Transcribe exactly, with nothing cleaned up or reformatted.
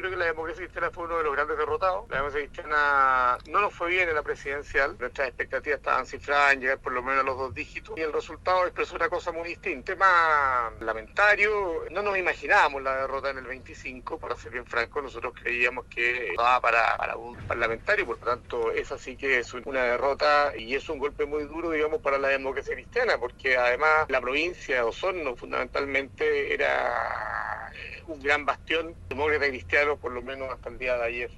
creo que la democracia cristiana fue uno de los grandes derrotados. La democracia cristiana no nos fue bien en la presidencial. Nuestras expectativas estaban cifradas en llegar por lo menos a los dos dígitos. Y el resultado expresó una cosa muy distinta. Un tema lamentario. No nos imaginábamos la derrota en el veinticinco. Para ser bien franco, nosotros creíamos que estaba para, para un parlamentario. Por lo tanto, esa sí que es una derrota y es un golpe muy duro, digamos, para la democracia cristiana. Porque además la provincia de Osorno fundamentalmente era un gran bastión demócrata cristiano, por lo menos hasta el día de ayer.